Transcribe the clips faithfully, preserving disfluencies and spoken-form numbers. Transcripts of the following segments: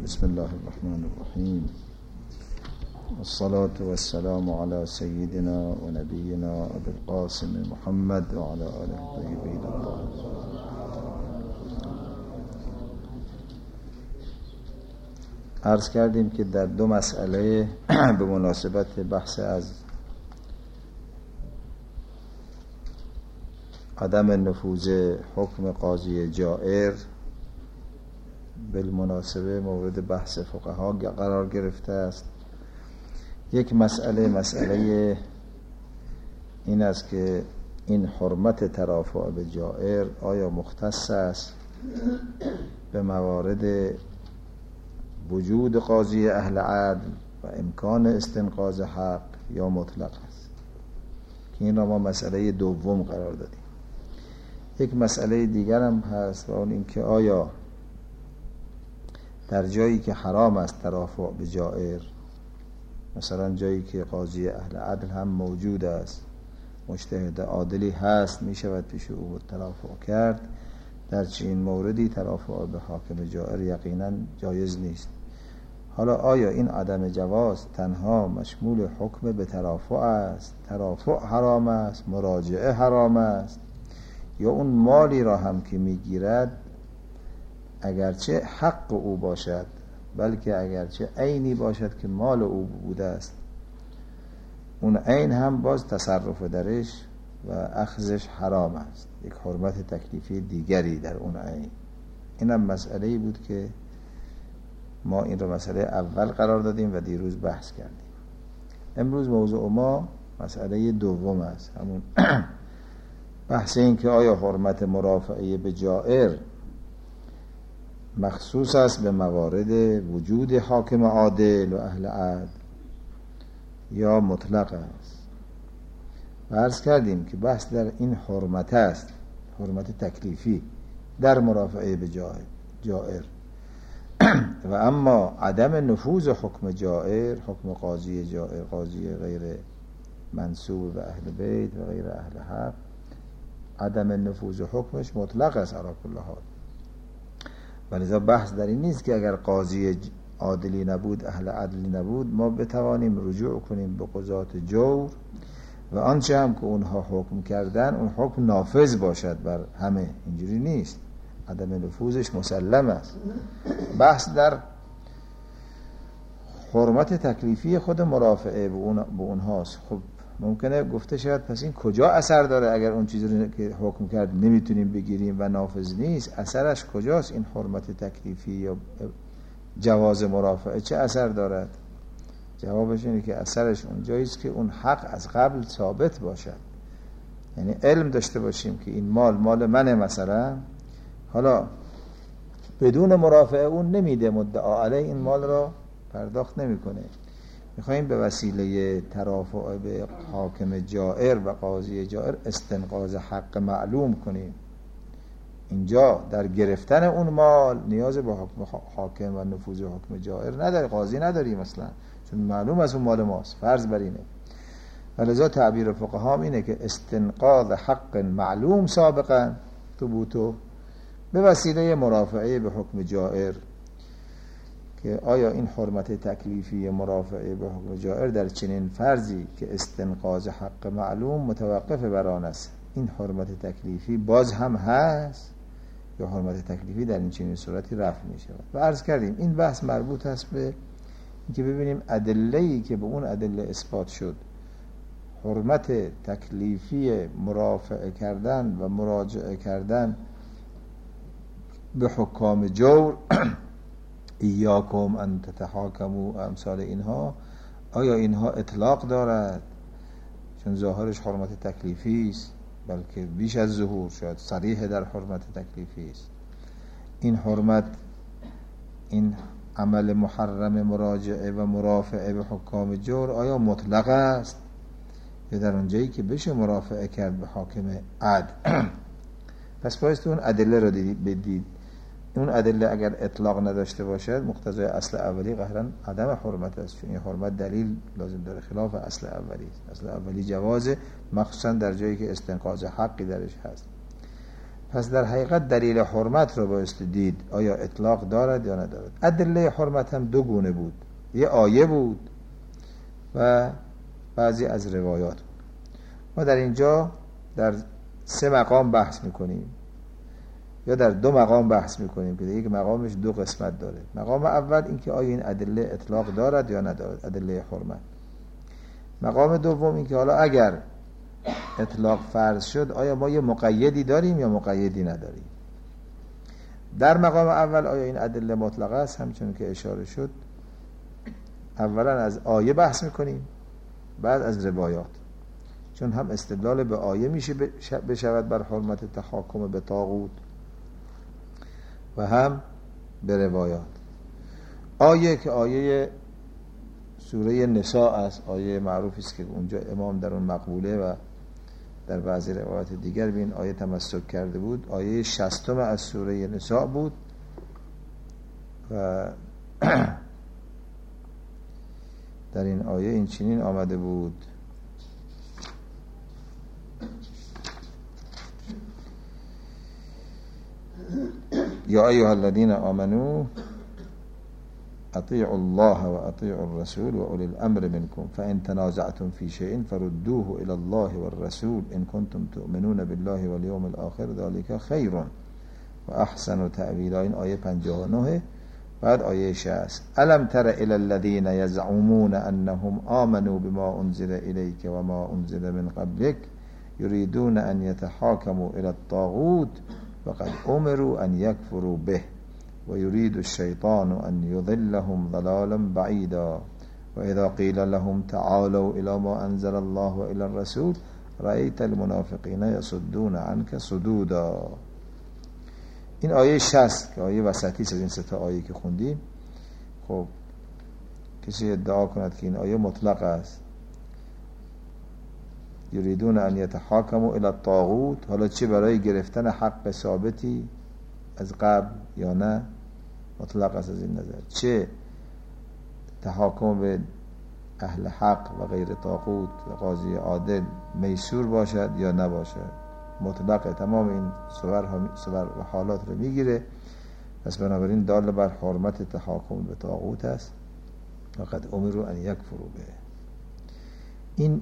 بسم الله الرحمن الرحیم. الصلاة والسلام على سيدنا ونبينا أبي القاسم محمد وعلى آله الطيبين الطاهرين. عرض کردیم که در دو مسئله به مناسبت بحث از عدم نفوذ حکم قاضی جائر بالمناسبه مورد بحث فقها قرار گرفته است. یک مسئله مسئله این است که این حرمت ترافع به جائر آیا مختص است به موارد وجود قاضی اهل عدل و امکان استنقاذ حق یا مطلق است، که این را ما مسئله دوم قرار دادیم. یک مسئله دیگر هم هست و اون این که آیا در جایی که حرام است ترافع به جائر، مثلا جایی که قاضی اهل عدل هم موجود است، مجتهد عادلی هست، می شود پیش او ترافع کرد، در چنین موردی ترافع به حاکم جائر یقینا جایز نیست. حالا آیا این عدم جواز تنها مشمول حکم به ترافع است، ترافع حرام است، مراجعه حرام است، یا اون مالی را هم که میگیرد اگرچه حق او باشد بلکه اگرچه عینی باشد که مال او بوده است، اون عین هم باز تصرف درش و اخذش حرام است، یک حرمت تکلیفی دیگری در اون عین. اینم مسئله‌ای بود که ما این رو مسئله اول قرار دادیم و دیروز بحث کردیم. امروز موضوع ما مسئله دوم است، همون بحث این که آیا حرمت مرافعه به جائر مخصوص است به موارد وجود حاکم عادل و اهل عدل یا مطلق است. و عرض کردیم که بحث در این حرمت است، حرمت تکلیفی در مرافعه به جائر و اما عدم نفوذ حکم جائر، حکم قاضی جائر، قاضی غیر منسوب به اهل بیت و غیر اهل حق، عدم نفوذ حکمش مطلق است علی کل حال. ولذا بحث در این نیست که اگر قاضی عادلی نبود، اهل عدلی نبود، ما بتوانیم رجوع کنیم به قضات جور و آنچه هم که اونها حکم کردن اون حکم نافذ باشد بر همه. اینجوری نیست، عدم نفوذش مسلم است. بحث در حرمت تکلیفی خود مرافعه به اون به اونهاست. خب ممکنه گفته شود پس این کجا اثر داره؟ اگر اون چیزی رو که حکم کرد نمیتونیم بگیریم و نافذ نیست، اثرش کجاست؟ این حرمت تکلیفی یا جواز مرافعه چه اثر دارد؟ جوابش اینه که اثرش اونجاییست که اون حق از قبل ثابت باشد، یعنی علم داشته باشیم که این مال مال منه مثلا، حالا بدون مرافعه اون نمیده، مدعا علیه این مال را پرداخت نمیکنه. میخواییم به وسیله ترافع به حاکم جائر و قاضی جائر استنقاذ حق معلوم کنیم. اینجا در گرفتن اون مال نیاز به حکم حاکم و نفوذ حکم جائر نداری، قاضی نداری مثلا، چون معلوم از اون مال ماست، فرض بر اینه. ولذا تعبیر فقها اینه که استنقاذ حق معلوم سابقا ثبوتو به وسیله مرافعه به حکم جائر، که آیا این حرمت تکلیفی مرافعه به حکم جائر در چنین فرضی که استنقاذ حق معلوم متوقف بر آن است، این حرمت تکلیفی باز هم هست یا حرمت تکلیفی در این چنین صورتی رفع می شود. و عرض کردیم این بحث مربوط است به اینکه ببینیم ادله‌ای که به اون ادله اثبات شد حرمت تکلیفی مرافعه کردن و مراجعه کردن به حکام جور ایاکم ان تتحاکموا امثال اینها، آیا اینها اطلاق دارد؟ چون ظاهرش حرمت تکلیفی است، بلکه بیش از ظهور شاید صریح در حرمت تکلیفی است. این حرمت، این عمل محرم مراجعه و مرافعه به حکام جور آیا مطلق است یا در اونجایی که بشه مرافعه کرد به حاکم عدل؟ پس بایستی اون ادله را بدید. اون ادله اگر اطلاق نداشته باشد مقتضای اصل اولی قهرن عدم حرمت است، چون این حرمت دلیل لازم داره، خلاف اصل اولی است. اصل اولی جوازه، مخصوصا در جایی که استنقاذ حقی درش هست. پس در حقیقت دلیل حرمت رو بایستی دید آیا اطلاق دارد یا ندارد. ادله حرمت هم دو گونه بود، یه آیه بود و بعضی از روایات. ما در اینجا در سه مقام بحث میکنیم یا در دو مقام بحث میکنیم که یک مقامش دو قسمت داره. مقام اول این که آیا این ادله اطلاق دارد یا ندارد، ادله حرمت. مقام دوم این که حالا اگر اطلاق فرض شد آیا ما یه مقیدی داریم یا مقیدی نداریم. در مقام اول آیا این ادله مطلقه است، همچون که اشاره شد اولا از آیه بحث میکنیم بعد از روایات، چون هم استدلال به آیه میشه بشود بر حرمت تحاکم به طاغوت و هم به روایات. آیه که آیه سوره نساء است، آیه معروفی است که اونجا امام در اون مقبوله و در بعضی روایات دیگر به این آیه تمسک کرده بود، آیه شصتم از سوره نساء بود و در این آیه این چنین آمده بود: یا ایها الذین آمنوا اطیعوا الله و اطیعوا الرسول و اولی الامر منکم فان تنازعتم فی شیء فردوه الی الله والرسول ان کنتم تؤمنون بالله والیوم الاخر ذلك خیر و احسن تأویلا. این آیه پنجاه و نه. بعد آیه شصت: الم تر الی الذین یزعمون انهم آمنوا بما انزل الیک و ما انزل من قبلک یریدون ان یتحاکموا الی الطاغوت وقد امروا ان یکفروا به و یرید الشیطان ان یضلهم ضلالا بعیدا و اذا قیل لهم تعالوا الی ما انزل الله و الی الرسول رأیت المنافقین یصدون عنک صدودا. این آیه شصت که آیه وسطی است از این سه تا آیه که خوندیم. خب کسی ادعا کند که این آیه مطلق است، یریدون ان یتحاکموا الی الطاغوت، حالا چه برای گرفتن حق ثابتی از قبل یا نه مطلق است از این نظر، چه تحاکم به اهل حق و غیر طاغوت و قاضی عادل میسور باشد یا نباشد، مطلقه، تمام این صور و حالات رو میگیره. پس بنابراین دال بر حرمت تحاکم به طاغوت است و قد امروا ان یکفروا به. این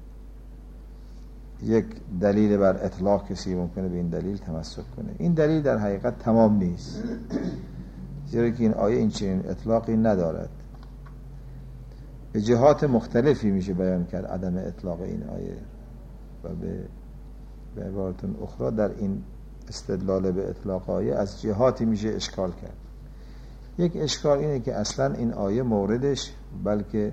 یک دلیل بر اطلاق، کسی ممکنه به این دلیل تمسک کنه. این دلیل در حقیقت تمام نیست، زیرا که این آیه این چنین اطلاقی ندارد. به جهات مختلفی میشه بیان کرد عدم اطلاق این آیه و به به عبارت اخرى در این استدلال به اطلاق آیه از جهاتی میشه اشکال کرد. یک اشکال اینه که اصلا این آیه موردش بلکه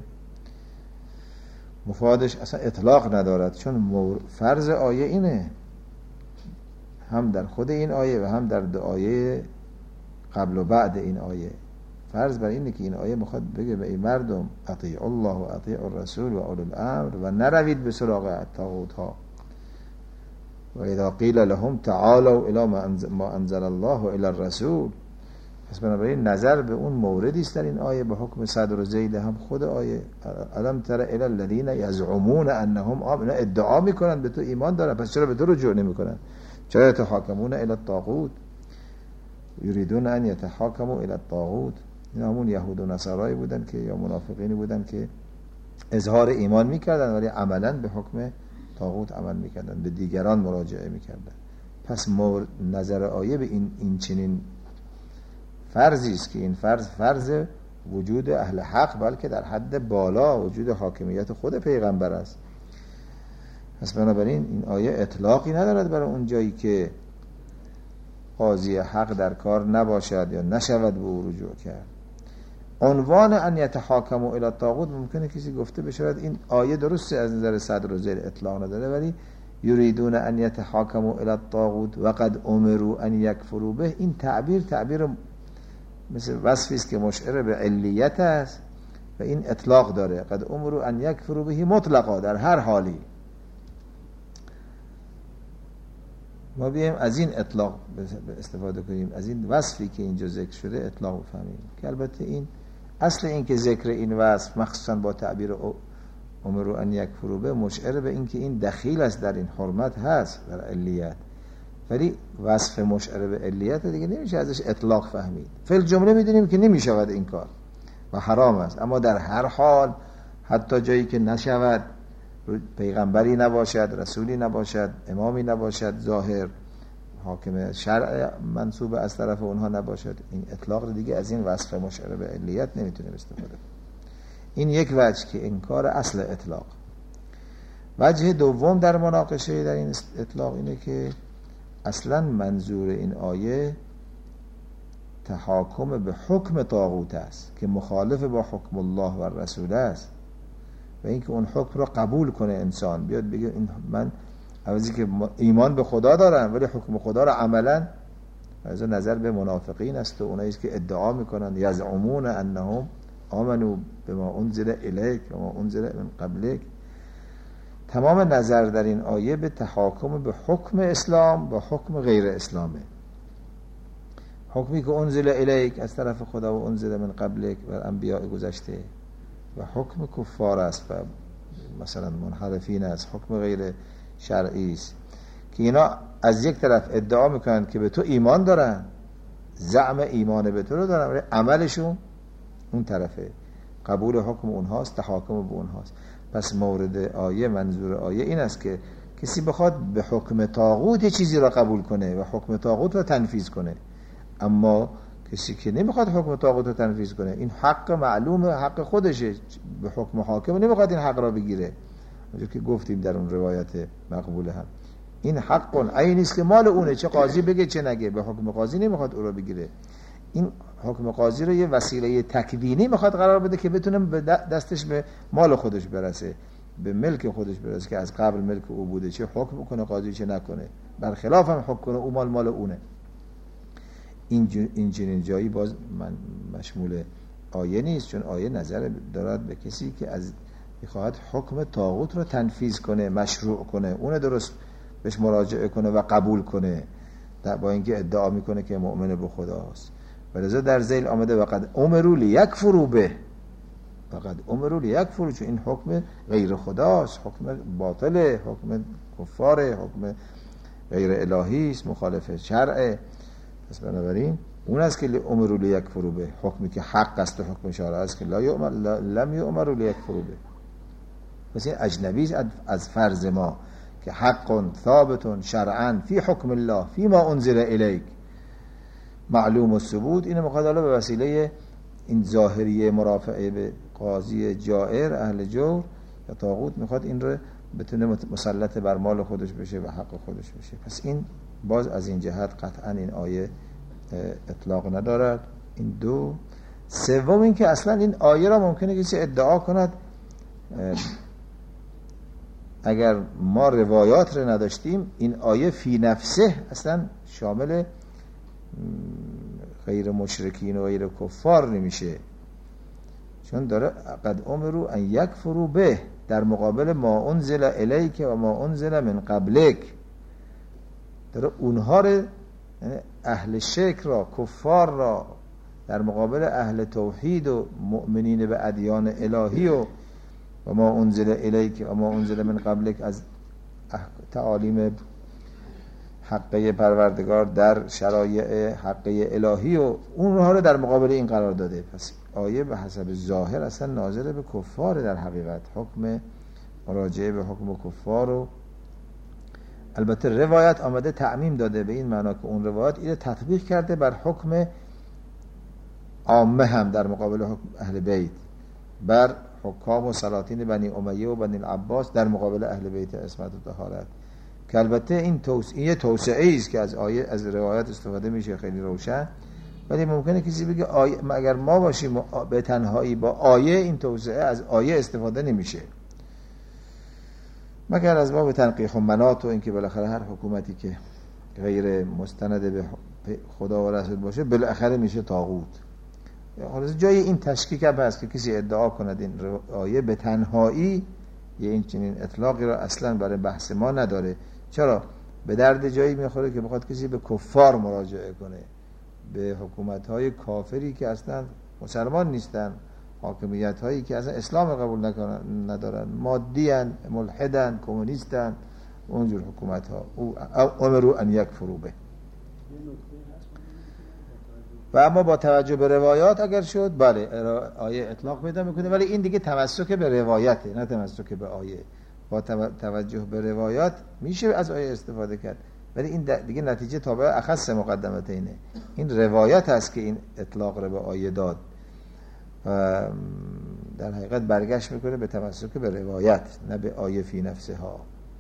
مفادش اصلا اطلاق ندارد، چون فرض آیه اینه، هم در خود این آیه و هم در دو آیه قبل و بعد این آیه فرض بر اینه که این آیه میخواد بگه به این مردم اطیعوا الله و اطیعوا الرسول و اولی الامر و نروید به سراغ طاغوت ها. و اذا قیل لهم تعالوا الی ما انزل الله و الی الرسول. پس بنابراین نظر به اون موردی است در این آیه به حکم صدر و ذیل هم خود آیه. الم تر الی الذین یزعمون انهم آمنوا، ادعا میکنن به تو ایمان دارن، پس چرا به تو رجوع نمیکنن؟ چرا یتحاکمون الی الطاغوت یریدون ان یتحاکموا الی الطاغوت؟ این همون یهود و نصارایی بودن که یا منافقینی بودن که اظهار ایمان میکردن ولی عملا به حکم طاغوت عمل میکردن، به دیگران مراجعه میکردن. پس نظر آیه به این این چنین فرضی است که این فرض فرض وجود اهل حق بلکه در حد بالا وجود حاکمیت خود پیغمبر است. پس بنابراین این آیه اطلاقی ندارد برای اون جایی که قاضی حق در کار نباشد یا نشود به او رجوع کرد. عنوان ان یتحاکموا الی الطاغوت ممکنه کسی گفته بشود این آیه درسته از نظر صدر و ذیل اطلاق نداره، ولی یریدون ان یتحاکموا الی الطاغوت و قد امروا ان یکفروا به، این تعبیر تعبیر مثل وصفی است که مشعر به علیت است و این اطلاق داره. قد امروا ان یکفروا به مطلقا، در هر حالی. ما بیایم از این اطلاق استفاده کنیم، از این وصفی که اینجا ذکر شده اطلاق بفهمیم، که البته این اصل این که ذکر این وصف مخصوصا با تعبیر امروا ان یکفروا به مشعر به این که این دخیل است در این حرمت هست در علیت، ولی وصف مشعر به علیت دیگه نمیشه ازش اطلاق فهمید. فعل جمله میدونیم که نمیشود این کار و حرام است، اما در هر حال حتی جایی که نشود، پیغمبری نباشد، رسولی نباشد، امامی نباشد، ظاهر حاکم شرع منصوب از طرف اونها نباشد، این اطلاق دیگه از این وصف مشعر به علیت نمیتونه استفاده کنه. این یک وجه که انکار اصل اطلاق. وجه دوم در مناقشه در این اطلاق اینه که اصلا منظور این آیه تحاکم به حکم طاغوت است که مخالف با حکم الله و رسول است و اینکه اون حکم را قبول کنه انسان، بیاد بگه این من عوضی که ایمان به خدا دارم ولی حکم خدا را عملا، از نظر به منافقین است و اونایی که ادعا میکنن یزعمون انهم آمنوا بما انزل الیک و ما انزل من قبلک. تمام نظر در این آیه به تحاکم به حکم اسلام و حکم غیر اسلامه. حکمی که انزل الیک از طرف خدا و انزل من قبلک و انبیاء گذشته و حکم کفار است و مثلا منحرفین است، حکم غیر شرعی است که اینا از یک طرف ادعا میکنن که به تو ایمان دارن، زعم ایمان به تو رو دارن، ولی عملشون اون طرفه، قبول حکم اونهاست، تحاکم به اونهاست. پس مورد آیه، منظور آیه این است که کسی بخواد به حکم طاغوت چیزی را قبول کنه و حکم طاغوت را تنفیذ کنه، اما کسی که نمیخواد حکم طاغوت رو تنفیذ کنه، این حق معلومه، حق خودشه، به حکم حاکم نمیخواد این حق را بگیره. اونجور که گفتیم در اون روایت مقبوله هم این حق عینی است که مال اونه، چه قاضی بگه چه نگه، به حکم قاضی نمیخواد او را بگیره. این حکم قاضی رو یه وسیله تکوینی میخواد قرار بده که بتونه به دستش به مال خودش برسه، به ملک خودش برسه که از قبل ملک او بوده، چه حکم کنه قاضی چه نکنه، برخلاف هم حکم کنه او مال مال اونه. این این چنین جایی باز من مشمول آیه نیست، چون آیه نظر دارد به کسی که از میخواهد حکم طاغوت رو تنفیذ کنه، مشروع کنه، اون درست بهش مراجعه کنه و قبول کنه، با اینکه ادعا میکنه که مؤمن به خداست. ولذا در ذیل آمده وقد امروا لیکفروا به، فقد امروا لیکفروا، چون این حکم غیر خداست، حکم باطله، حکم کفاره، حکم غیر الهی است، مخالف شرعه. پس بنابراین اون است که امروا لیکفروا به، حکمی که حق است و حکم شرع است که لا یؤمر لم یؤمروا لیکفروا به. پس این اجنبی از فرض ما که حق ثابت شرعا فی حکم الله فی ما انزل الیک معلوم الثبوت، اینو میخواد حالا به وسیله این ظاهریه مرافعه به قاضی جائر اهل جور یا طاغوت میخواد این رو بتونه مسلط بر مال خودش بشه و حق خودش بشه. پس این باز از این جهت قطعا این آیه اطلاق ندارد. این دو. سوم این که اصلا این آیه را ممکنه کسی ادعا کند اگر ما روایات رو نداشتیم این آیه فی نفسه اصلا شامل غیر مشرکین و غیر کفار نمیشه، چون داره قد امروا ان یکفروا به در مقابل ما انزل الیک و ما انزل من قبلک، داره اونها رو، اهل شرک را، کفار را، در مقابل اهل توحید و مؤمنین به ادیان الهی و و ما انزل الیک و ما انزل من قبلک از تعالیم حقه پروردگار در شرایع حقه الهی و اونها رو در مقابل این قرار داده. پس آیه به حسب ظاهر اصلا ناظر به کفار، در حقیقت حکم مراجعه به حکم کفار. و البته روایت آمده تعمیم داده به این معنا که اون روایت اینو تطبیق کرده بر حکم عامه هم در مقابل حکم اهل بیت، بر حکام و سلاطین بنی امیه و بنی العباس در مقابل اهل بیت عصمت و طهارت، که البته این توسعه توسعه است که از آیه از روایت استفاده میشه خیلی روشن. ولی ممکنه کسی بگه آیه اگر ما باشیم به تنهایی با آیه، این توسعه از آیه استفاده نمیشه، مگر از ما به تنقیح و منات و اینکه بالاخره هر حکومتی که غیر مستند به خدا و رسول باشه بالاخره میشه طاغوت. حالا جای این تشکیک هم هست که کسی ادعا کند این آیه به تنهایی یه این چنین اطلاقی را اصلا برای بحث ما نداره. چرا؟ به درد جایی میخوره که بخواد کسی به کفار مراجعه کنه، به حکومت‌های کافری که اصلا مسلمان نیستن، حاکمیت‌هایی که اصلا اسلام قبول نکنن ندارن، مادیان، ملحدن، کمونیستن، اونجور حکومت ها او امرو ان یکفروا به. و اما با توجه به روایات اگر شد بله آیه اطلاق پیدا میکنه، ولی این دیگه تمسک به روایته نه تمسک به آیه. با توجه به روایات میشه از آیه استفاده کرد، ولی این دیگه نتیجه تابع اخص مقدمتینه. این روایت هست که این اطلاق رو به آیه داد و در حقیقت برگشت میکنه به تمسک به روایت نه به آیه فی نفسه ها.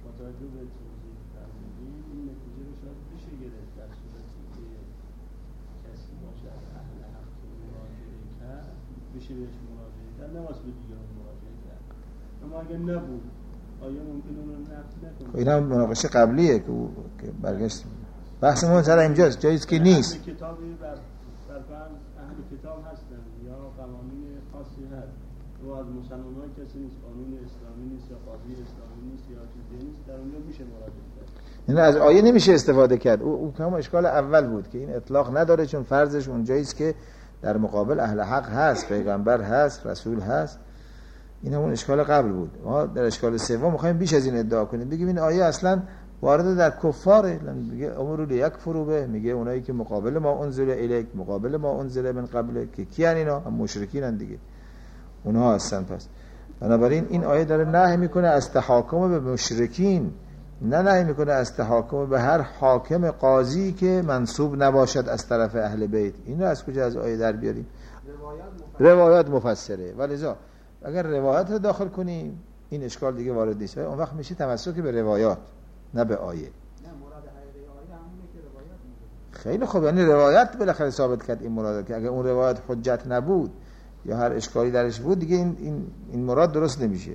بشه بهش مراجعه کرد، نماز به دیگران مراجعه کرد. اما اگر نبود آیا ممکنه اون رو نقد نکنه؟ این هم مناقشه قبلیه که که برگشت بحث ما سر اینجاست، جایی که نیست. اهل کتابی بر بر فرض اهل کتاب هستن یا قوانین خاصی هست و از مسلمان‌ها کسی نیست، قانون اسلامی نیست یا قاضی اسلامی نیست یا چیزی نیست، در اونجا میشه مراجعه کرد. یعنی از آیه نمیشه استفاده کرد. او او هم اشکال اول بود که این اطلاق نداره، چون فرضش اونجایی است که در مقابل اهل حق هست، پیغمبر هست، رسول هست. این همون اشکال قبل بود. ما در اشکال سوم می‌خوایم بیش از این ادعا کنیم، بگیم این آیه اصلا وارد در کفاره، میگه امروا لیکفروا به، میگه اونایی که مقابل ما انزل الیک، مقابل ما انزل من قبل، که کیان اینا؟ هم مشرکینن دیگه، اونها هستن. پس بنابراین این آیه داره نهی میکنه از تحاکم به مشرکین، نه نهی میکنه از تحاکم به هر حاکم قاضی که منسوب نباشد از طرف اهل بیت. اینو از کجا از آیه در بیاریم؟ روایات مفسره. ولذا اگر روایات رو داخل کنیم این اشکال دیگه وارد نیست، اون وقت میشه تمسک به روایات نه به آیه. نه مراد حقیقی آیه همونه که روایت میگه. خیلی خوب، یعنی روایت بالاخره ثابت کرد این مراد، که اگر اون روایت حجت نبود یا هر اشکالی درش بود دیگه این این این مراد درست نمیشه.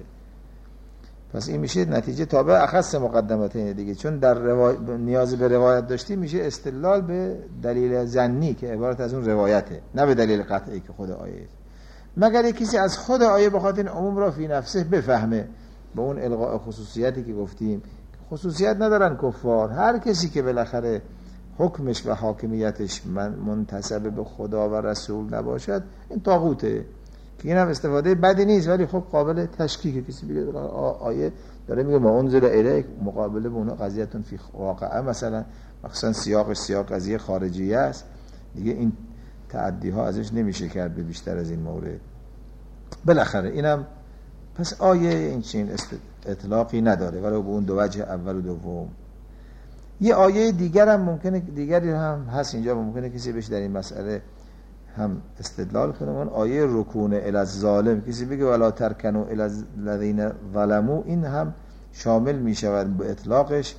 پس این میشه نتیجه تابع اخص مقدمتین دیگه، چون در روای... نیاز به روایت داشتی میشه استدلال به دلیل ظنی که عبارت از اون روایته، نه به دلیل قطعی که خود آیه است. مگر یک کسی از خود آیه بخواد این عموم را فی نفسه بفهمه، به اون الغاء خصوصیتی که گفتیم، خصوصیت ندارن کفار، هر کسی که بالاخره حکمش و حاکمیتش من منتسب به خدا و رسول نباشد این طاغوته، که این هم استفاده بدی نیست، ولی خب قابل تشکیک. کسی بگه آیه داره میگه ما انزل الیک، مقابله به اون قضیهتون فی واقعه، مثلا مثلا سیاقش سیاق قضیه خارجیه است دیگه، این تعدی ها ازش نمیشه کرد به بیشتر از این مورد. بالاخره اینم پس آیه این چین اطلاقی نداره، ولی به اون دو وجه اول و دوم. یه آیه دیگر هم ممکنه دیگری هم هست اینجا، ممکنه کسی بشه در این مسئله هم استدلال کنه. اون آیه رکون الی الظالم، کسی بگه ولا ترکنوا الی الذین ظلموا، این هم شامل می شود به اطلاقش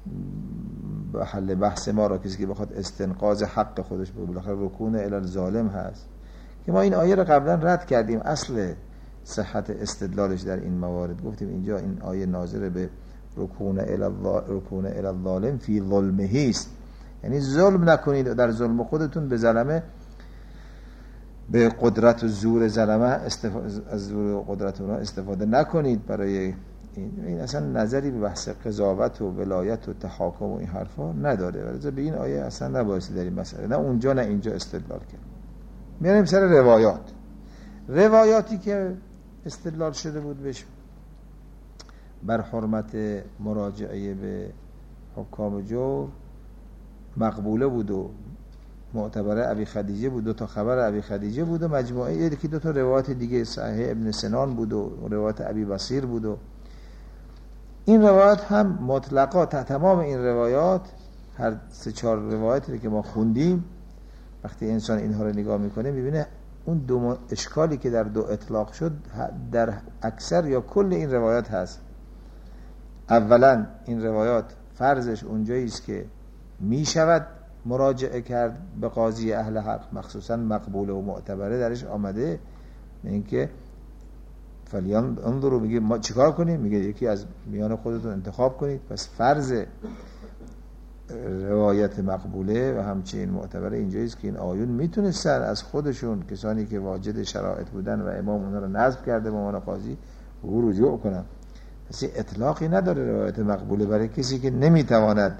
به حل بحث ما را، کسی که بخواد استنقاض حق خودش به بالاخره رکون الی الظالم هست، که ما این آیه را قبلا رد کردیم. اصل صحت استدلالش در این موارد گفتیم اینجا این آیه ناظر به رکون الی الظالم فی ظلمه است، یعنی ظلم نکنید در ظلم خودتون به ظلمه، به قدرت و زور ظلمه استفاده از زور و قدرت اونها استفاده نکنید برای این. این اصلا نظری به بحث قضاوت و ولایت و تحاکم و این حرفا نداره، ولی به این آیه اصلا نباید در این مسئله نه اونجا نه اینجا استدلال کرد. میاریم سر روایات. روایاتی که استدلال شده بود بهش بر حرمت مراجعه به حکام جور مقبوله بود و معتبره ابی خدیجه بود، دو تا خبر ابی خدیجه بود و مجموعه یکی دو تا روایت دیگه صحیح ابن سنان بود و روایت ابی بصیر بود. و این روایت هم مطلقا تمام این روایات، هر سه چهار روایتی که ما خوندیم، وقتی انسان اینها رو نگاه میکنه میبینه اون دو اشکالی که در دو اطلاق شد در اکثر یا کل این روایات هست. اولا این روایات فرضش اونجایی است که میشود مراجعه کرد به قاضی اهل حق، مخصوصا مقبوله و معتبره درش آمده، اینکه فلیان انظروا، میگه ما چیکار کنیم؟ میگه یکی از میان خودتون انتخاب کنید. پس فرض روایت مقبوله و همچنین معتبره اینجاییست که این آیون میتونستن از خودشون، کسانی که واجد شرایط بودن و امام اونها رو نصب کرده به عنوان قاضی، او رجوع کنن. پس اطلاقی نداره روایت مقبوله برای کسی که نمیتواند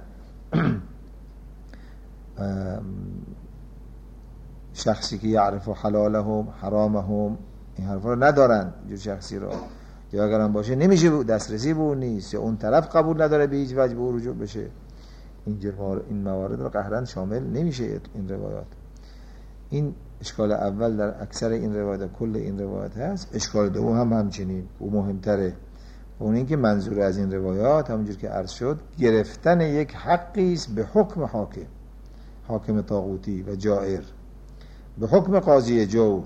شخصی که یعرف حلالهم حرامهم این حرفا رو ندارن جو شخصی رو، یا اگر هم باشه نمیشه دسترسی به اون نیست، یا اون طرف قبول نداره به هیچ وجه به اون رجوع بشه. این این موارد رو قهرن شامل نمیشه این روایات. این اشکال اول در اکثر این روایات، کل این روایات هست. اشکال دوم هم همچنین و مهمتره، اون این که منظور از این روایات همونجور که عرض شد گرفتن یک حقی است به حکم حاکم، حاکم طاغوتی و جائر، به حکم قاضی جور،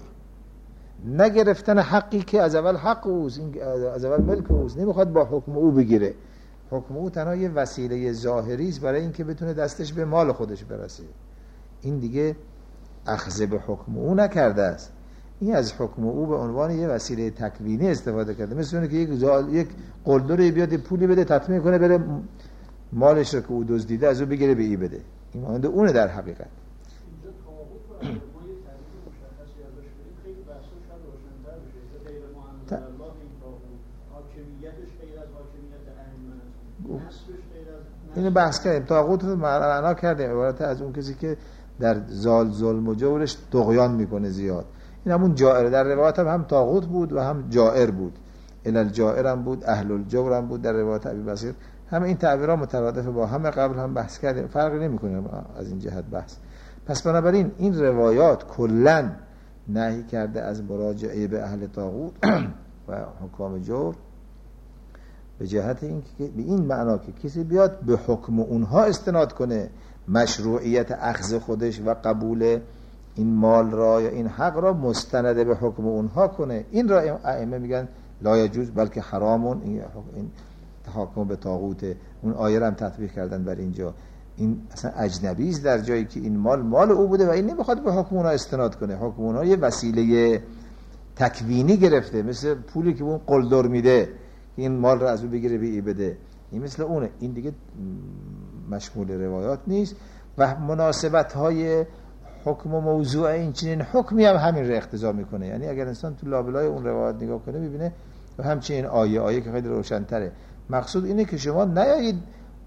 نگرفتن حقی که از اول حق اوست، از اول ملک اوست، نمیخواد با حکم او بگیره. حکم او تنها یه وسیله ظاهری است برای اینکه بتونه دستش به مال خودش برسه. این دیگه اخذ به حکم او نکرده است، این از حکم او به عنوان یه وسیله تکوینی استفاده کرده. مثل اونه که یک زال... یک قلدری بیاد پولی بده تطمیع کنه بره مالش رو که او دزدیده از او بگیره به ای بده. این مانند اونه در حقیقت. اینجا طاغوت رو ما یه تعریف مشخصی ازش بدیم خیلی بحثش شاید روشن‌تر بشه. غیر معین الله این طاغوت، حاکمیتش غیر از حاکمیت ائمه است، نصبش غیر از اینو بحث کردیم. طاغوت رو معنا کردیم عبارت از اون کسی که در زال ظلم و جورش طغیان میکنه زیاد. این همون جائر در روایت هم, هم طاغوت بود و هم جائر بود. الال جائر هم بود، اهل الجور هم بود در روایت ابی بصیر. همه این تعبیرها مترادف با همه قبل هم بحث کردیم، فرقی نمیکنه از این جهت بحث. پس بنابراین این روایات کلا نهی کرده از مراجعه به اهل طاغوت و حکام جور به جهت اینکه به این معنا که کسی بیاد به حکم اونها استناد کنه، مشروعیت اخذ خودش و قبول این مال را یا این حق را مستند به حکم اونها کنه، این را ائمه میگن لا یجوز بلکه حرامون. این این تحاکم به طاغوت، اون آیه را هم تطبیق کردن بر اینجا. این اصلا اجنبی است در جایی که این مال مال او بوده و این نمیخواد به حکم اونها استناد کنه. حکم اونها یه وسیله تکوینی گرفته، مثل پولی که اون قلدر میده این مال را از او بگیره به ای بده، این مثل اونه. این دیگه مشمول روایات نیست و مناسبت های حکم و موضوع این چنین حکمی هم همین را اقتضا میکنه. یعنی اگر انسان تو لابلای اون روایات نگاه کنه میبینه و همچنین آیه آیه که خیلی روشن‌تره. مقصود اینه که شما نیایید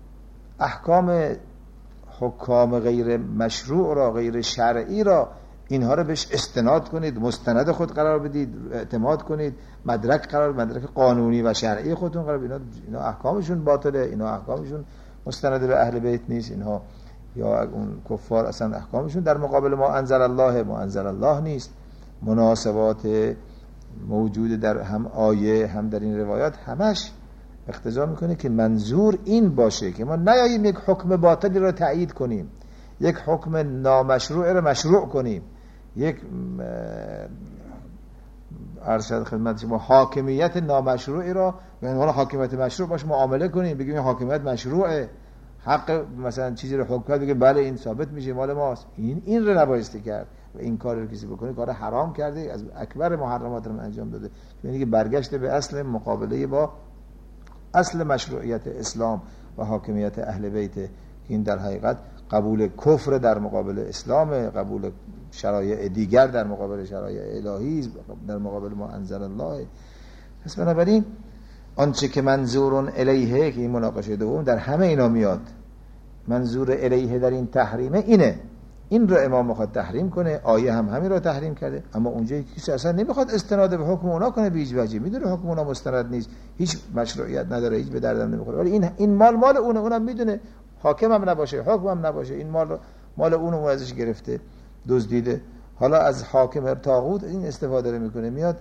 احکام حکام غیر مشروع را، غیر شرعی را، اینها را بهش استناد کنید، مستند خود قرار بدید، اعتماد کنید، مدرک قرار مدرک قانونی و شرعی خودتون قرار بدید. اینا احکامشون باطله، اینا احکامشون مستند به اهل بیت نیست، اینها یا اون کفار اصلا احکامشون در مقابل ما انزل الله ما انزل الله نیست. مناسبات موجود در هم آیه هم در این روایات همش اقتضا میکنه که منظور این باشه که ما نیاییم یک حکم باطلی رو تایید کنیم، یک حکم نامشروع رو مشروع کنیم، یک ارشد خدمت شما حاکمیت نامشروعی رو به عنوان حاکمیت مشروع باشه معامله کنیم، بگیم این حاکمیت مشروعه، حق مثلا چیزی رو حکم کرد بگیم بله این ثابت میشه مال ماست. این این رو نبایستی کرد و این کار رو کسی بکنه کار حرام کرده، از اکبر محرمات رو انجام داده. یعنی که برگشته به اصل مقابله با اصل مشروعیت اسلام و حاکمیت اهل بیت که این در حقیقت قبول کفر در مقابل اسلام، قبول شرایع دیگر در مقابل شرایع الهی، در مقابل ما انزل الله. پس بنابراین آنچه که منظور الیه که این مناقشه دوم در همه اینا میاد، منظور الیه در این تحریمه اینه، این رو امام میخواد تحریم کنه، آیه هم همین رو تحریم کرده. اما اونجایی که کسی اصلا نمیخواد استناد به حکم اونا کنه به هیچ وجه، میدونه حکم اونا مستند نیست، هیچ مشروعیت نداره، هیچ به دردم نمیخوره، ولی این این مال مال اونه، اونم میدونه، حاکم هم نباشه حکم هم نباشه، این مال مال اون رو ازش گرفته دزدیده. حالا از حاکم طاغوت این استفاده رو میکنه، میاد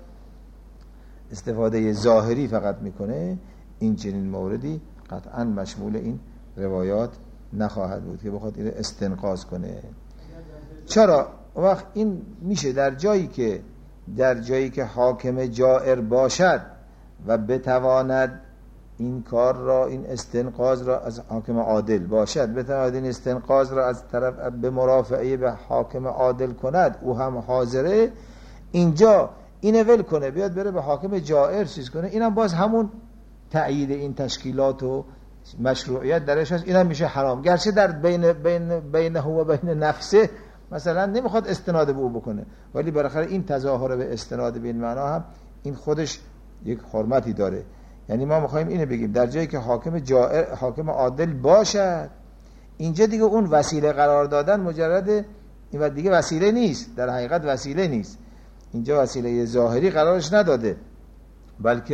استفاده ظاهری فقط میکنه. این چنین موردی قطعا مشمول این روایات نخواهد بود که بخواد این استنقاض کنه. چرا؟ وقت این میشه در جایی که در جایی که حاکم جائر باشد و بتواند این کار را، این استنقاض را از حاکم عادل باشد، بتواند این استنقاض را از طرف به مرافعه به حاکم عادل کند، او هم حاضره، اینجا اینو ول کنه بیاد بره به حاکم جائر چیز کنه، اینم باز همون تأیید این تشکیلات و مشروعیت درش هست، اینم میشه حرام. گرچه در بین بین بینه و بین نفسه مثلا نمیخواد استناد به او بکنه، ولی بالاخره این تظاهر به استناد به این معنا هم این خودش یک حرمتی داره. یعنی ما میخوایم اینو بگیم در جایی که حاکم جائر حاکم عادل باشد، اینجا دیگه اون وسیله قرار دادن مجرد این دیگه وسیله نیست، در حقیقت وسیله نیست، اینجا وسیله ظاهری قرارش نداده، بلکه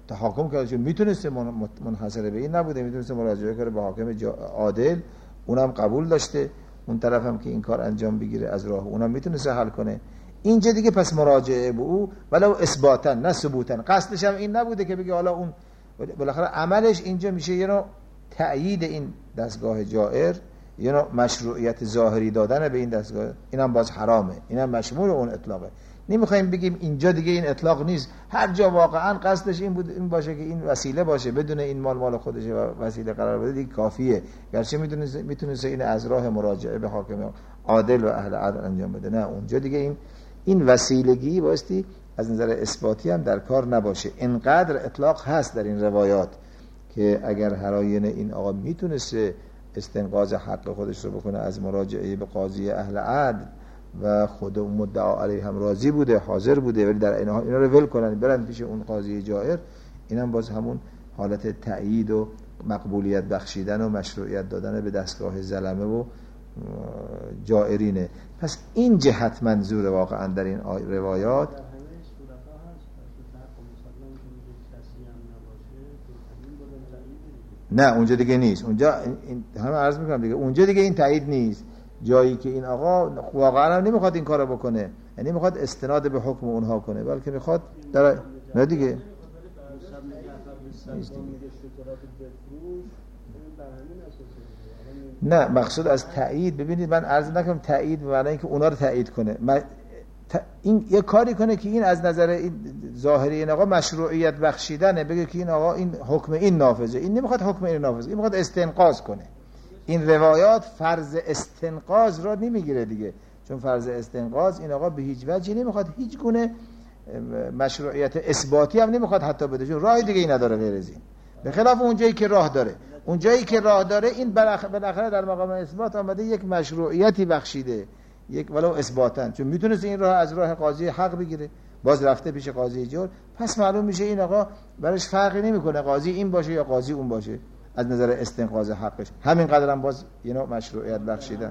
تحاکم کرده، چون میتونسته منحصر به این نبوده، میتونسته مراجعه کنه به حاکم عادل، اونم قبول داشته، اون طرف هم که این کار انجام بگیره از راه اونم میتونسته حل کنه. اینجا دیگه پس مراجعه به او ولو اثباتا نه ثبوتا، قصدش هم این نبوده که بگه حالا اون بالاخره عملش اینجا میشه یه نوع تأیید این دستگاه جائر، یه نوع مشروعیت ظاهری دادن به این دستگاه، اینم باز حرامه، اینم مشمول اون اطلاقه. نمیخوایم بگیم اینجا دیگه این اطلاق نیست، هر جا واقعا قصدش این بود این باشه که این وسیله باشه، بدون این مال مال خودشه و وسیله قرار بده دیگه کافیه، گرچه میتونه میتونه این از راه مراجعه به حاکم عادل و اهل عدل انجام بده. نه اونجا دیگه این این وسیلگی باستی از نظر اثباتی هم در کار نباشه. اینقدر اطلاق هست در این روایات که اگر هر آینه این آقا میتونسته استنقاض حق خودش رو بکنه از مراجعه به قاضی اهل عدل و خود اون مدعا علیه هم راضی بوده، حاضر بوده، ولی در این حال اینا رو ول کنن برن پیش اون قاضی جائر، اینم باز همون حالت تأیید و مقبولیت بخشیدن و مشروعیت دادن به دستگاه ظلمه و جائرینه. پس این جهت منظور واقعا در این روایات. نه اونجا دیگه نیست، اونجا این همه عرض میکنم دیگه، اونجا دیگه این تایید نیست، جایی که این آقا واقعا هم نمیخواد این کارو بکنه، یعنی میخواد استناد به حکم اونها کنه، بلکه میخواد در نه دیگه نه مقصود از تایید. ببینید من عرض نکنم تایید به معنی اینکه اونا رو تایید کنه، ت... این یه کاری کنه که این از نظر این ظاهری این آقا مشروعیت بخشیدنه، بگه که این آقا این حکم این نافذه، این نمیخواد حکم این نافذه، این میخواد استنقاض کنه. این روایات فرض استنقاض را نمیگیره دیگه، چون فرض استنقاض این آقا به هیچ وجهی نمیخواد هیچ گونه مشروعیت اثباتی هم نمیخواد حتی بده، چون راه دیگه ای نداره غیر از این، به خلاف اون جایی که راه داره. اون جایی که راه داره این بالاخره در مقام اثبات آمده یک مشروعیتی بخشیده، یک ولو اثباتن، چون میتونست این راه از راه قاضی حق بگیره، باز رفته پیش قاضی جور، پس معلوم میشه این آقا برش فرقی نمیکنه قاضی این باشه یا قاضی اون باشه از نظر استنقاض حقش، همین قدر هم باز یه نوع مشروعیت بخشیدن.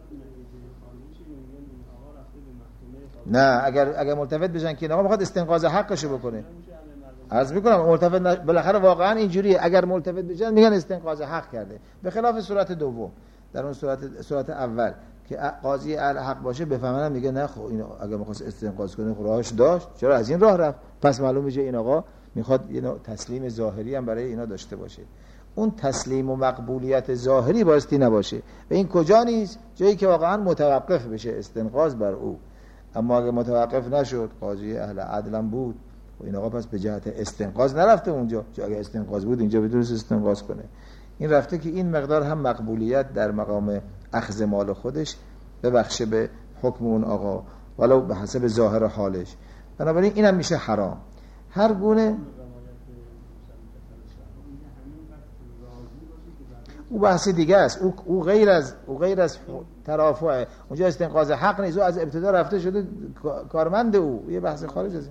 نه اگر اگر ملتفت بشن که این آقا میخواد استنقاض حقشو بکنه، عرض میکنم ملتفت نش... بالاخره واقعا اینجوریه، اگر ملتفت بشن میگن استنقاض حق کرده، به خلاف صورت دوم. در اون صورت صورت اول که قاضی اهل حق باشه بفهمن میگه نه خب این اگه میخواست استنقاض کنه راهش داشت، چرا از این راه رفت، پس معلوم میشه این آقا میخواد یه نوع تسلیم ظاهری هم برای اینا داشته باشه. اون تسلیم و مقبولیت ظاهری بایستی نباشه و این کجا نیست؟ جایی که واقعا متوقف بشه استنقاض بر او. اما اگه متوقف نشد، قاضی اهل عدلم بود و این آقا پس به جهت استنقاض نرفته اونجا، چون اگه استنقاض بود اینجا بدونست استنقاض کنه، این رفته که این مقدار هم مقبولیت در مقام اخذ مال خودش ببخشه به حکم اون آقا ولو به حسب ظاهر حالش. بنابراین اینم میشه حرام. هر گونه او بحث دیگه است، او او غیر از او غیر از ترافعه، اونجا استنقاض حق نیست، او از ابتدا رفته شده کارمند، او یه بحث خارج از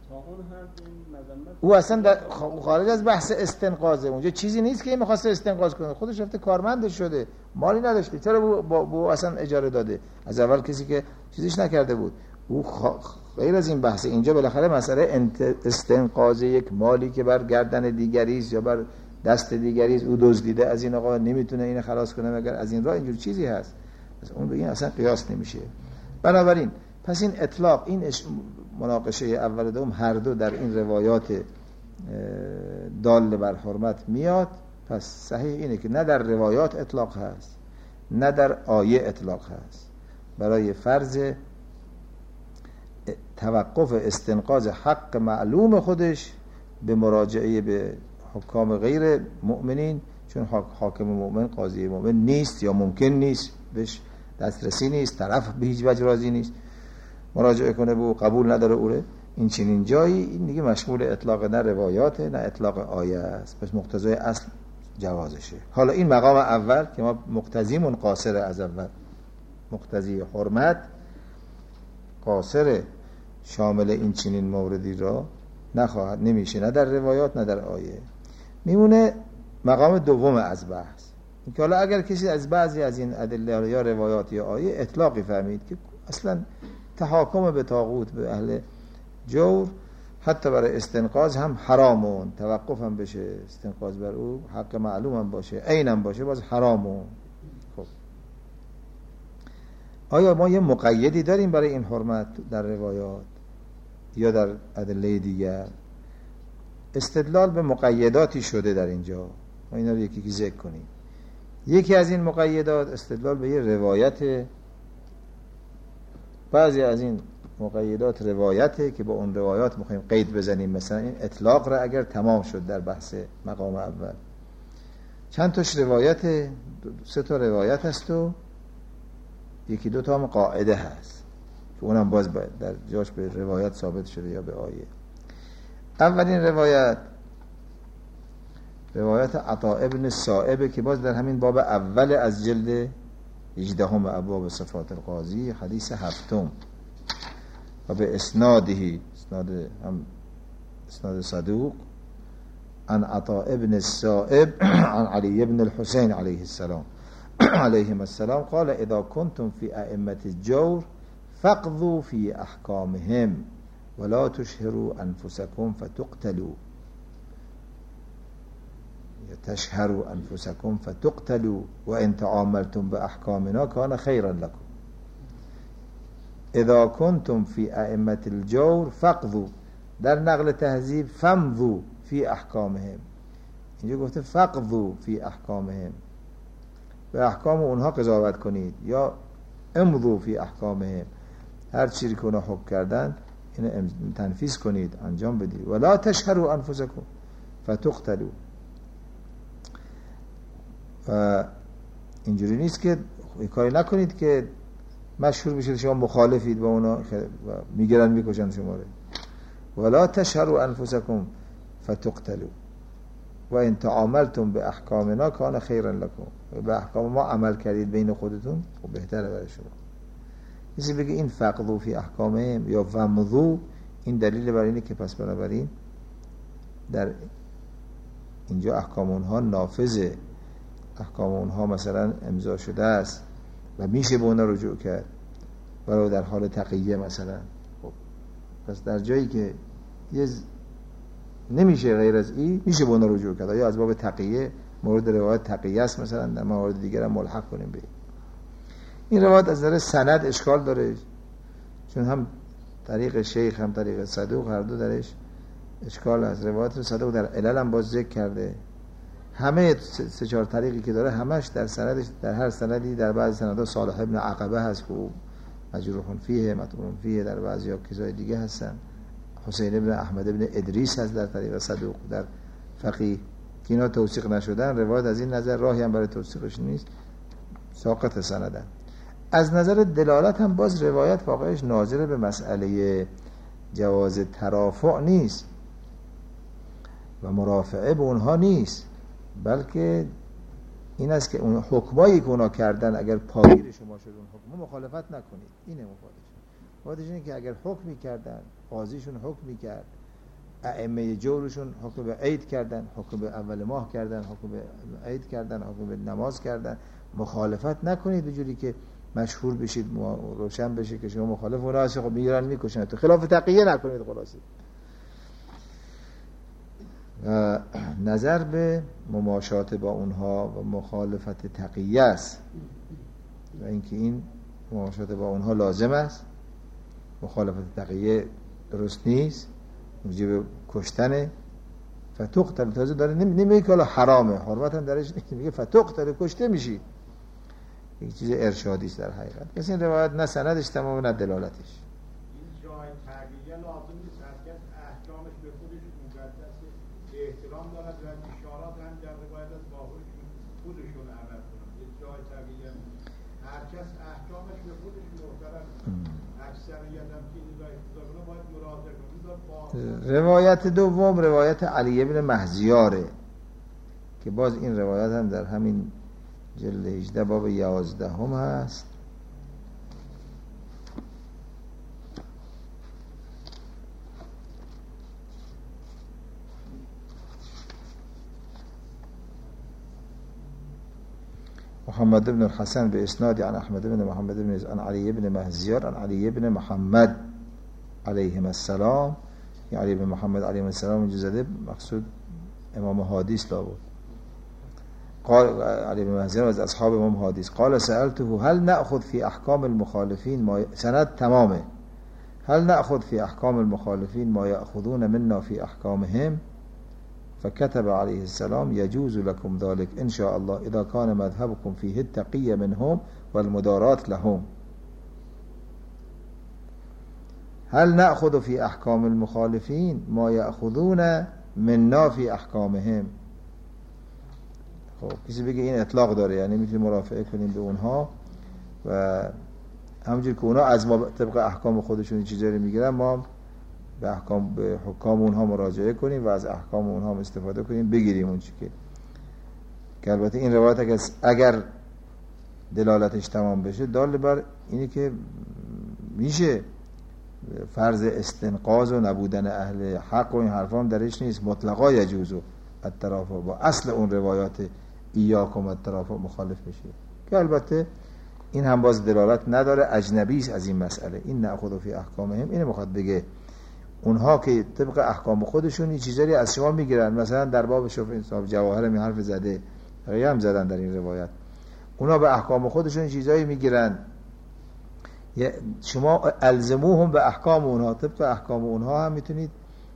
او اصلا در خارج از بحث استنقاضه، اونجا چیزی نیست که این می‌خواسته استنقاض کنه، خودش رفته کارمندش شده، مالی نداشته، چرا با, با اصلا اجاره داده از اول کسی که چیزیش نکرده بود. او غیر از این بحث، اینجا بالاخره مسئله استنقاض یک مالی که بر گردن دیگری است یا بر دست دیگری است، او دزدیده از این آقا نمیتونه اینو خلاص کنه مگر از این راه، اینجور چیزی هست، پس اون به این اصلا قیاس نمیشه. بنابراین پس این اطلاق، این مناقشه اول و دوم هر دو در این روایات دال بر حرمت میاد. پس صحیح اینه که نه در روایات اطلاق هست نه در آیه اطلاق هست برای فرض توقف استنقاض حق معلوم خودش به مراجعه به حکام غیر مؤمنین، چون حاکم مؤمن قاضی مؤمن نیست یا ممکن نیست بهش دسترسی نیست، طرف به هیچ وجه راضی نیست مراجعه کنه به او، قبول نداره اوره، این چنین جایی این دیگه مشمول اطلاق نه روایاته نه اطلاق آیه است، پس مقتضای اصل جوازشه. حالا این مقام اول که ما مقتضیمون قاصر از اول، مقتضی حرمت قاصر شامل این چنین موردی را نخواهد، نمیشه نه در روایات نه در آیه. میمونه مقام دوم از بحث، این که حالا اگر کسی از بعضی از این ادله یا روایات یا آیه اطلاقی فهمید که اصلا تحاکم به طاغوت به اهل جور حتی برای استنقاذ هم حرامون، توقف هم بشه استنقاذ بر او، حق معلوم هم باشه، عین هم باشه، باز حرامون. خب آیا ما یه مقیدی داریم برای این حرمت در روایات یا در ادله دیگر؟ استدلال به مقیداتی شده در اینجا، ما اینا رو یکی یکی ذکر کنیم. یکی از این مقیدات استدلال به یه روایت، بعضی از این مقیدات روایته که با اون روایات میخوایم قید بزنیم. مثلا این اطلاق را اگر تمام شد در بحث مقام اول، چند تاش روایت، سه تا روایت هست و یکی دو تا هم قاعده هست که اونم باز در جاش به روایت ثابت شده یا به آیه. اولین روایت روایت عطا ابن السائب که باز در همین باب اول از جلد هجدهم ابواب صفات القاضی، حدیث هفتم و به اسناده، اسناد هم اسناد صدوق، عن عطا ابن السائب عن علی ابن الحسین علیه السلام علیهم السلام قال اذا كنتم في ائمة الجور فاقضوا في احكامهم ولا تشهروا انفسكم فتقتلوا تشهروا انفسكم فتقتلوا وان تعاملتم باحكامنا كان خيرا لكم. اذا كنتم في ائمة الجور فاقضوا، در نقل تهذیب فامضوا في احکامهم، اینجا گفته فاقضوا في احکامهم، به احکام اونها قضاوت کنید، یا امضوا في احکامهم، هر چیزی که اونها حکم کردن اینو تنفیذ کنید، انجام بدید. ولا تشهروا انفسکم فتقتلوا، و اینجوری نیست که کاری نکنید که مشهور بشید شما مخالفید با اونا و میگیرن میکشن شما رو. ولا تشهروا انفسکم فتقتلوا و ان تعاملتم به احکامنا کان خیرا لكم، به احکام ما عمل کردید بین خودتون و بهتره برای شما. کسی بگه این فقضوا فی احکامهم یا ومضوا، این دلیل بر اینه که پس بنابراین در اینجا احکام اونها نافذه، احکام اونها مثلا امضا شده است و میشه به اونها رجوع کرد ولو در حال تقیه مثلا. خب پس در جایی که یه نمیشه غیر از این، میشه به اونها رجوع کرد، یا از باب تقیه، مورد روایت تقیه است مثلا، در موارد دیگر هم ملحق کنیم به این. این روایت از نظر سند اشکال داره، چون هم طریق شیخ هم طریق صدوق هر دو درش اشکال از روایت صدوق در علل هم باز ذکر کرده. همه سه چهار طریقی که داره همش در سندش، در هر سندی در بعضی سندها صالح ابن عقبه هست که مجروح فیه، مطعون فیه، در بعضی ها کسای دیگه هستن. حسین ابن احمد ابن ادریس هست در طریق صدوق در فقیه که اینا توثیق نشدن. روایت از این نظر راهی هم برای توثیقش نیست، ساقط سندن. از نظر دلالت هم باز روایت واقعش ناظر به مسئله جواز ترافع نیست و مرافعه به اونها نیست، بلکه این است که اون حکمایی که اونا کردن اگر پایگیر شما شد اون حکم مخالفت نکنید. اینه مفادش. مفادش اینه که اگر حکمی کردن، قاضیشون حکمی کرد، ائمه جورشون حکم به عید کردن، حکم به اول ماه کردن، حکم به عید کردن، حکم به نماز کردن، مخالفت نکنید به جوری که مشهور بشید، روشن بشه که شما مخالف اونا هستید، خب میگیرن میکشن، تو خلاف تقیه نکنید. خلاصه و نظر به مماشات با اونها و مخالفت تقیه است و اینکه این مماشات با اونها لازم است، مخالفت تقیه درست نیست، موجب کشتنه. فتقتل، تازه داره نمیگه که حالا حرامه، حرمت هم درش نیست، میگه فتقتل، کشته میشی. یک چیز ارشادی است در حقیقت. پس این روایت نه سندش تمام نه دلالتش. این جای تقیه لازم نیست، هرکس احکامش به خودش مقدسه، احترام دارد و اشارات هم در روایت از باهوشون خودشون عمل کنند. این جای تقیه هرکس احکامش به خودش محترم، اکثریت هم که این راه اختزاقونه باید مراجعه کنند. روایت دوم روایت علی ابن مهزیاره که باز این روایت هم در همین جلد هجده باب یازده هم هست. محمد بن الحسن به اسناد عن احمد بن محمد بن عن علی بن مهزیار عن علی بن محمد علیهم السلام علی بن محمد علیه السلام اینجا زده، مقصود امام حدیث لا بود. قال علی بن محمد از اصحاب امام حدیث قال سألته هل نأخذ في احکام المخالفین ما سند تمامه هل نأخذ في احکام المخالفین ما يأخذون منا في احکامهم فكتب عليه السلام يجوز لكم ذلك إن شاء الله إذا كان مذهبكم فيه التقية منهم والمداراة لهم. هل نأخذ في أحكام المخالفين ما يأخذون منا في أحكامهم. خب کسی بگه این اطلاق داره، یعنی میتونیم مرافعه کنیم به اونها و همونجور که اونا از ما طبق احکام خودشون چیزایی میگیرن ما به احکام به حکام اونها مراجعه کنیم و از احکام اونها استفاده کنیم بگیریم اون چی که که البته این روایت اگر, اگر دلالتش تمام بشه دال بر اینی که میشه فرض استنقاض و نبودن اهل حق و این حرفا هم درش نیست، مطلقا یجوزو الترافع با اصل اون روایات ایاکم الترافع مخالف بشه که البته این هم باز دلالت نداره، اجنبی است از این مسئله. این نأخذ فی احکامهم اینو میخواد بگه اونها که طبق احکام خودشون این چیزایی از شما میگیرن، مثلا در باب شفاعی صاحب جواهر می حرف زده بقیه هم زدن در این روایت، اونا به احکام خودشون چیزایی میگیرن، شما الزموهم به احکام اونها، طبق احکام اونها هم میتونید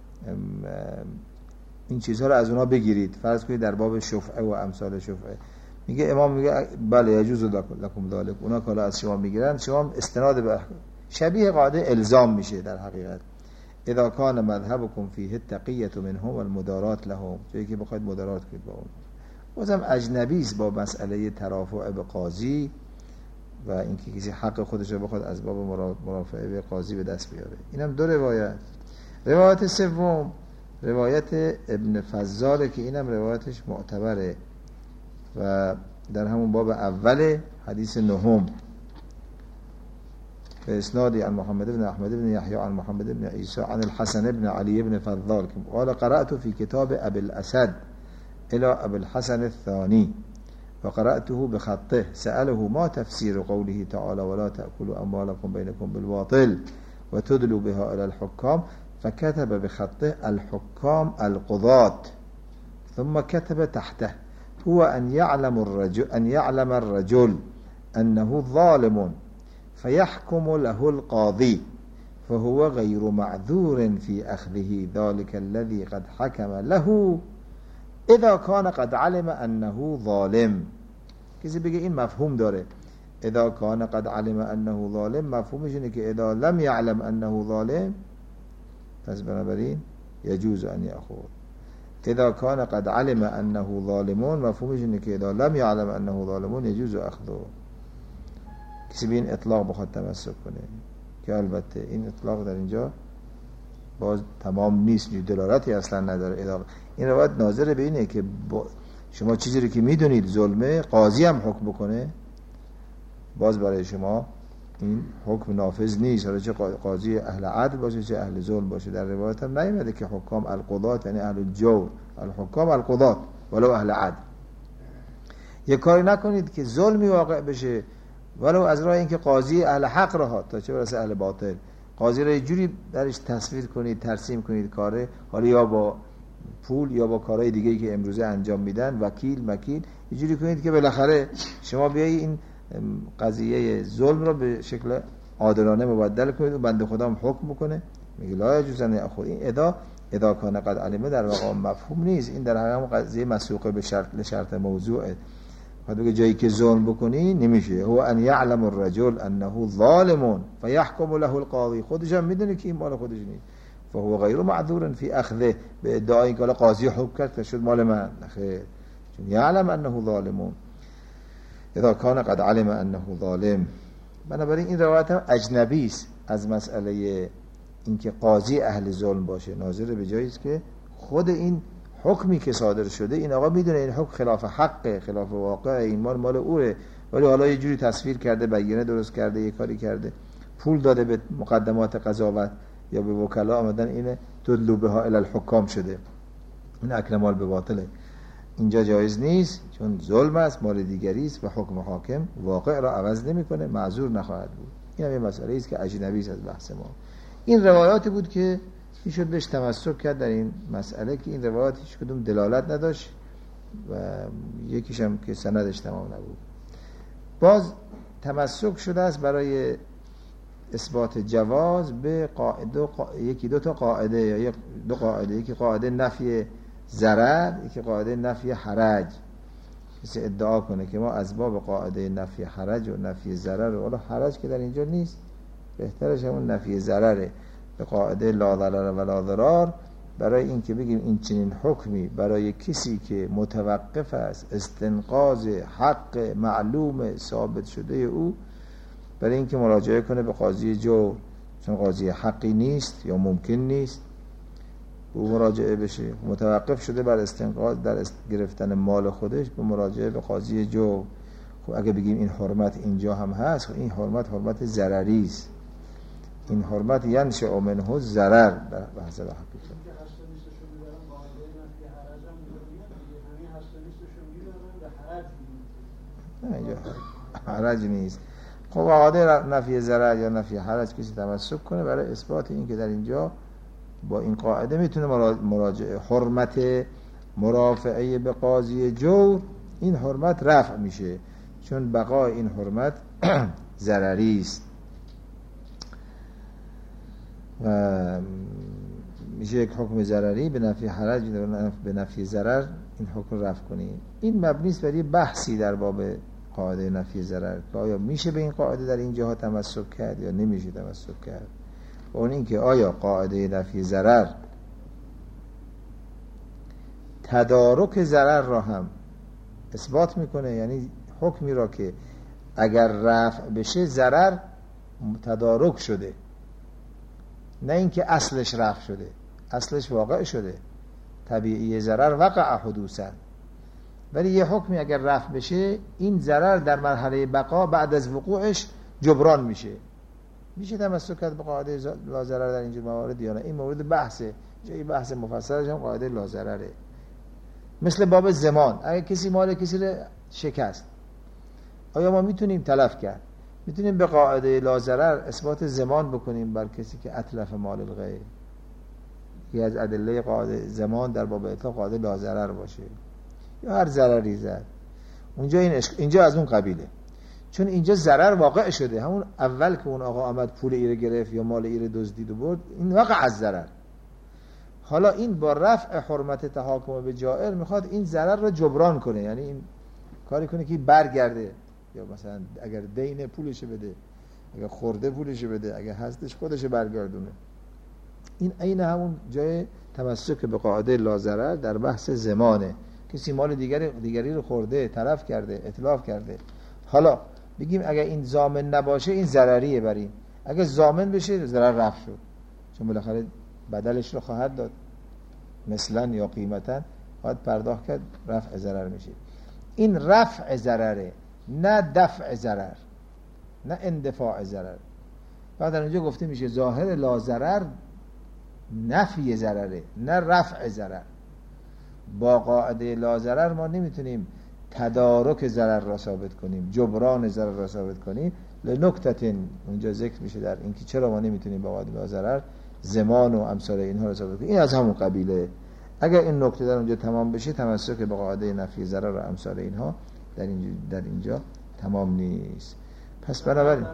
این چیزها رو از اونها بگیرید. فرض کنید در باب شفعه و امثال شفعه میگه امام میگه بله یجوز لکم ذلک، اونا که از شما میگیرن شما استناد به شبیه قاعده الزام میشه در حقیقت. اذا کان مذهبکم فیه التقیة منهم والمداراة لهم، جایی که بخواید مدارات کنید با اون. بازم اجنبی است با مسئله ترافع به قاضی و اینکه کسی حق خودش رو بخواد از باب مرافعه به قاضی به دست بیاره. اینم دو روایت. روایت سوم روایت ابن فضاله که اینم روایتش معتبره و در همون باب اول حدیث نهم به اسنادی عن محمد بن احمد بن یحیی عن محمد بن عیسی عن الحسن بن علی بن فضال قال قرأت في كتاب ابي الاسد الى ابي الحسن الثاني وقرأته بخطه سأله ما تفسير قوله تعالى ولا تأكلوا أموالكم بينكم بالباطل وتدلوا بها إلى الحكام فكتب بخطه الحكام القضاة ثم كتب تحته هو أن يعلم الرجل أن يعلم الرجل أنه ظالم فيحكم له القاضي فهو غير معذور في أخذه ذلك الذي قد حكم له اذا كان قد علم انه ظالم. کسی بگه این مفهوم داره اذا كان قد علم انه ظالم، مفهومش اینه که اذا لم يعلم انه ظالم پس بنابراین يجوز ان يأخذ. اذا كان قد علم انه ظالمون مفهومش اینه که اذا لم يعلم انه ظالمون يجوز اخذه. کسی به این اطلاق بخواد تمسک کنه که البته این اطلاق در اینجا باز تمام نیست، دلالتی اصلا نداره. این روایت ناظر به اینه که شما چیزی رو که میدونید ظلمه قاضی هم حکم بکنه باز برای شما این حکم نافذ نیست، حالا چه قاضی اهل عدل باشه چه اهل ظلم باشه. در روایت هم نیامده که حکام القضات یعنی اهل الجور، الحکام القضات ولو اهل عدل. یک کاری نکنید که ظلمی واقع بشه ولو از راه اینکه قاضی اهل حق راه تا چه برسه اهل باطل. قاضی را یه جوری درش تصویر کنید ترسیم کنید کاره، حالا یا با پول یا با کارهای دیگه‌ای که امروزه انجام میدن، وکیل مکیل، یه جوری کنید که بالاخره شما بیایی این قضیه ظلم را به شکل عادلانه مبدل کنید و بنده خدا هم حکم بکنه. میگه لا یجوز ان یأخذ. این ادا ادا کان قد علمه در واقع مفهوم نیست، این در حقیقت قضیه مسوقه به شرط شرط موضوعه. خود بگه جایی که ظلم بکنی نمیشه. هو ان یعلم الرجل انه ظالم فیحکم له القاضی، خودش هم میدونه که این مال خودش نیست، فهو غیر معذور فی اخذه، به ادعای اینکه قاضی حکم کرد که شد مال من، خیر، چون یعلم انه ظالم اذا کان قد علم انه ظالم. بنابراین این روایت هم اجنبی است از مسئله اینکه قاضی اهل ظلم باشه، ناظر به جایی است که خود این حکمی که صادر شده این آقا میدونه این حکم خلاف حقه، خلاف واقع، این مال مال اوه، ولی حالا یه جوری تصویر کرده، بیانیه درست کرده، یه کاری کرده، پول داده به مقدمات قضاوت یا به وکلا آمدن اینه تدلو بها الی الحکام شده، این اکل مال به باطله. اینجا جایز نیست چون ظلم است، مال دیگری است و حکم حاکم واقع را عوض نمیکنه، معذور نخواهد بود. این هم یه مسئله است که اجنبی است از بحث ما. این روایاتی بود که میشد بهش تمسک کرد در این مسئله که این روایات هیچ کدوم دلالت نداشت و یکیش هم که سندش تمام نبود. باز تمسک شده است برای اثبات جواز به قاعده قا... یکی دو تا قاعده یا دو قاعده، یکی قاعده نفی ضرر، یکی قاعده نفی حرج. کسی ادعا کنه که ما از باب قاعده نفی حرج و نفی ضرر، والا حرج که در اینجا نیست، بهترش همون نفی ضرره، به قاعده لا ضرر و لا ضرار، برای این که بگیم این چنین حکمی برای کسی که متوقف است استنقاض حق معلوم ثابت شده او، برای این که مراجعه کنه به قاضی جو، چون قاضی حقی نیست یا ممکن نیست او مراجعه بشه، متوقف شده بر استنقاض در است گرفتن مال خودش به مراجعه به قاضی جو. خب اگه بگیم این حرمت اینجا هم هست، خب این حرمت حرمت ضرری است، این حرمت ینشأ منه ضرر در بحث حقیقت. نه اینجا حرج نیست. خب قاعده نفی ضرر یا نفی حرج کسی تمسک کنه برای اثبات این که در اینجا با این قاعده میتونه مراجعه حرمت مرافعه به قاضی جور، این حرمت رفع میشه چون بقای این حرمت ضرری است و میشه یک حکم ضرری به نفی حرج به نفی ضرر این حکم رفع کنید. این مبنی است بر بحثی در باب قاعده نفی ضرر که آیا میشه به این قاعده در این جاها تمسک کرد یا نمیشه تمسک کرد. و اون این که آیا قاعده نفی ضرر تدارک ضرر را هم اثبات میکنه، یعنی حکمی را که اگر رفع بشه ضرر تدارک شده، نه اینکه اصلش رفع شده، اصلش واقع شده، طبیعی ضرر وقع حدوثا، ولی یه حکمی اگر رفع بشه این ضرر در مرحله بقا بعد از وقوعش جبران میشه. میشه تمسک کرد به قاعده لا ضرر در اینجور موارد یا نه؟ این مورد بحثه، جای بحث مفصلش هم قاعده لا ضرره. مثل باب زمان، اگر کسی مال کسی رو شکست، آیا ما میتونیم تلف کرد؟ میتونیم به قاعده لا ضرر اثبات زمان بکنیم بر کسی که اتلف مال الغیر؟ یکی از ادله قاعده زمان در باب اطلاق قاعده لا ضرر باشه یا هر ضرری زد. اونجا این عشق، اینجا از اون قبیله، چون اینجا ضرر واقع شده. همون اول که اون آقا آمد پول ایره گرفت یا مال ایره دزدید و برد، این واقع از ضرر. حالا این با رفع حرمت تحاکم به جائر میخواد این ضرر رو جبران کنه، یعنی این کاری کنه که برگرده، یا مثلا اگر دین پولش بده، اگر خورده پولش بده، اگر هستش خودش برگردونه. این عین همون جای تمسک به قاعده لا ضرر در بحث زمانه. کسی مال دیگری دیگری رو خورده، تلف کرده، اتلاف کرده. حالا بگیم اگر این ضامن نباشه این ضرریه بر این، اگر ضامن بشه ضرر رفع شد، چون بالاخره بدلش رو خواهد داد، مثلا یا قیمتا باید پرداخت کرد، رفع ضرر میشه. این رفع ضرره، نه دفع ضرر، نه اندفاع ضرر. بعد در اونجا گفته میشه ظاهر لا ضرر نفی ضرره، نه رفع ضرر. با قاعده لا ضرر ما نمیتونیم تدارک ضرر را ثابت کنیم، جبران ضرر را ثابت کنیم. لنکته اونجا ذکر میشه در اینکه چرا ما نمیتونیم با قاعده لا ضرر زمان و امثال اینها را ثابت کنیم. این از همون قبیله. اگر این نکته در اونجا تمام بشه، تمسک به قاعده نفی ضرر و امثال اینها در اینجا در اینجا تمام نیست. پس بنابراین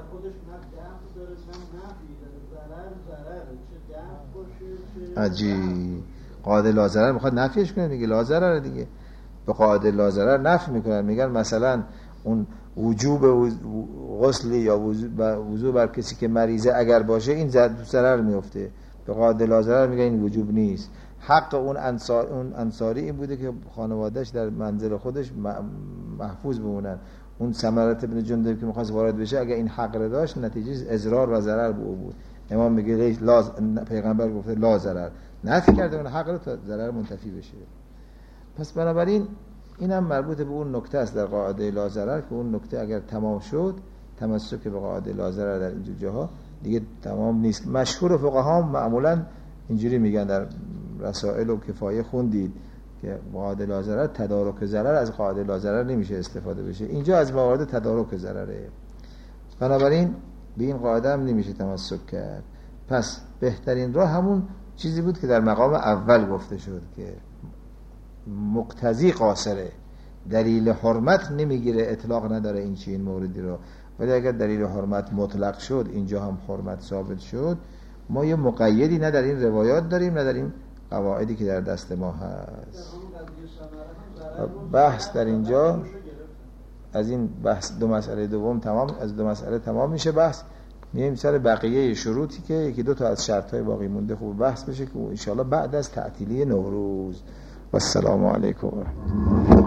عجیب، قاعده لا ضرر میخواد نفیش کنه دیگه، لا ضرر دیگه. به قاعده لا ضرر نفی میکنن، میگن مثلا اون وجوب غسل یا وضو بر کسی که مریضه اگر باشه این ضرر میفته. به قاعده لا ضرر میگن این وجوب نیست. حق اون انصار اون انصاری این بوده که خانوادهش در منزل خودش محفوظ بمونن. اون ثمرت ابن جندب که میخواست وارد بشه اگر این حق را داشت، نتیجه اضرار و ضرر به او بود. امام میگه لا، پیغمبر گفته لا ضرر، نفی کرده اون حق رو تا ضرر منتفی بشه. پس بنابراین این هم مربوط به اون نکته است در قاعده لا ضرر که اون نکته اگر تمام شد، تمسک به قاعده لا ضرر در اینجور جاها دیگه تمام نیست. مشهور فقها معمولا اینجوری میگن، در رسائل و کفایه خوندید که قاعده لا ضرر تدارک ضرر، از قاعده لا ضرر نمیشه استفاده بشه. اینجا از موارد تدارک ضرره، بنابراین به این قاعده هم نمیشه تمسک کرد. پس بهترین راه همون چیزی بود که در مقام اول گفته شد که مقتضی قاصره، دلیل حرمت نمیگیره، اطلاق نداره این چین موردی رو. ولی اگر دلیل حرمت مطلق شد، اینجا هم حرمت ثابت شد، ما یه مقیدی نه در این روایات داریم نه در این قواعدی که در دست ما هست. بحث در اینجا از این بحث دو مسئله دوم تمام، از دو مسئله تمام میشه بحث. میایم سر بقیه شروطی که یکی دو تا از شرط‌های باقی مونده خوب بحث بشه که ان شاء الله بعد از تعطیلی نوروز. و السلام علیکم.